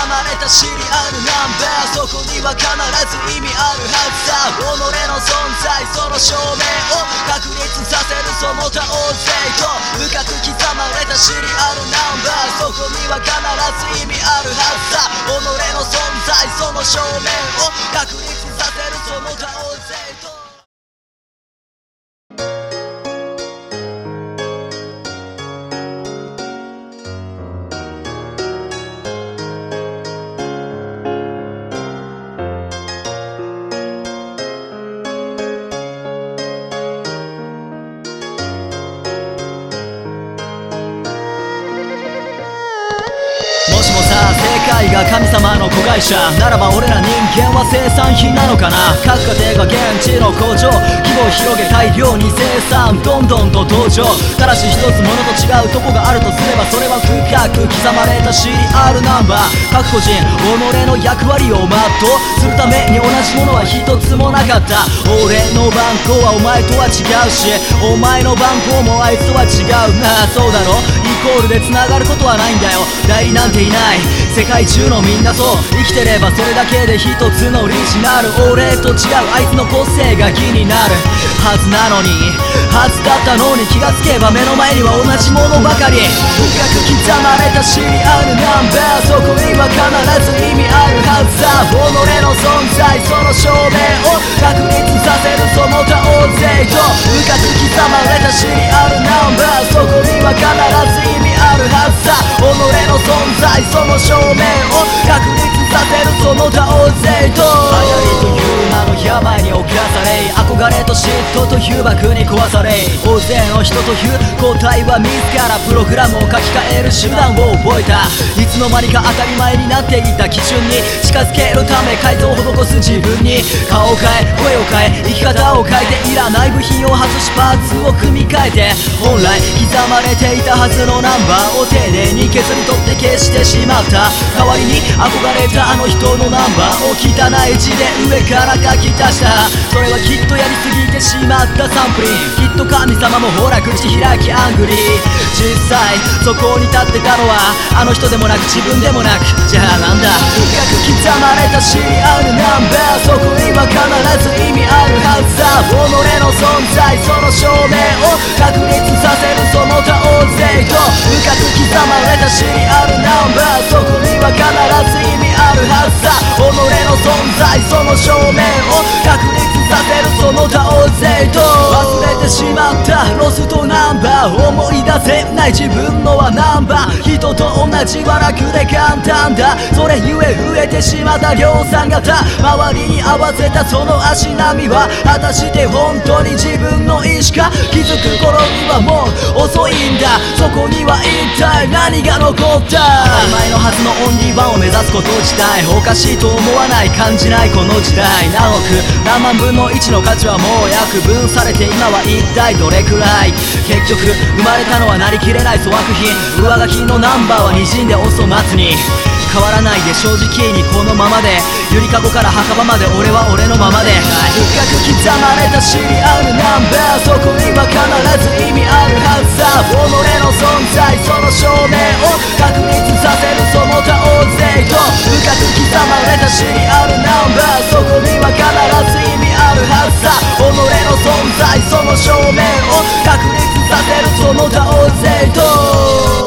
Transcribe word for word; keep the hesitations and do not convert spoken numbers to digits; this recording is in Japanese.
まれたシリアルナンバー、そこには必ず意味あるはずさ。己の存在その証明を確立させるその他大勢と深く刻まれたシリアルナンバー、そこには必ず意味あるはずさ。己の存在その証明を確立させるその他大勢と。もしもさ、世界が神様の子会社ならば俺ら人間は生産品なのかな。各家庭が現地の工場、規模を広げ大量に生産、どんどんと登場。ただし一つものと違うとこがあるとすれば、それは深く刻まれたシリアルナンバー。各個人己の役割を全うするために同じものは一つもなかった。俺の番号はお前とは違うし、お前の番号もあいつとは違うな。そうだろ、イコールで繋がることはないんだよ。代理なんていない、世界中のみんなそう生きてればそれだけで一つのオリジナル。俺と違うあいつの個性が気になるはずなのに、はずだったのに気がつけば目の前には同じものばかり。深く刻まれたシリアルナンバー、そこには必ず意味あるはずさ。己の存在その証明を確立させるその他大勢と深く刻まれたシリアルナンバー、そこには必ず意味あるはずさ。己の存在その証明を確立させるその他大勢と。流行りという名の病に侵され、憧れと嫉妬という幕に壊され、大勢の人という個体は自らプログラムを書き換える手段を覚えた。いつの間にか当たり前になっていた基準に近づけるため改造を施す自分に、顔を変え声を変え生き方を変えて、いらない部品を外しパーツを組み替えて、本来刻まれていたはずのナンバーを丁寧に削り取って消してしまった。代わりに憧れたあの人のナンバーを汚い字で上から書き足した。それはきっとやりすぎてしまったサンプリン、きっと神様もほら口開きアングリー。実際そこに立ってたのはあの人でもなく自分でもなく、じゃあなんだ。深く刻まれたシリアルナンバー、そこには必ず意味あるはずさ。己の存在その証明を確立させるその他大勢と深く刻まれたシリアルナンバー、そこには必ず意味あるはずさ。己の存在その証明を確立させるその他大勢と。忘れてしまったロストナンバー、思い出せない自分のはナンバー。人と同じは楽で簡単だ、それゆえ増えてしまった量産型。周りに合わせたその足並みは果たして本当に自分の意思か。気づく頃にはもう遅いんだ、そこには一体何が残った。曖昧のはずのオンリーワンを目指すこと自体おかしいと思わない、感じないこの時代。何億何万分のいちの価値はもう約分されて、今は一体どれくらい。結局生まれたのはなりきれない粗悪品、上書きのナンバーは滲んでお粗末に。変わらないで正直にこのままで、ゆりかごから墓場まで俺は俺のままで。深く刻まれたシリアルナンバー、そこには必ず意味あるはずさ。己の存在その証明を確立させるその他大勢と深く刻まれたシリアルナンバー、そこには必ず意味あるはずさ。己の存在その証明を確立させるその他大勢と。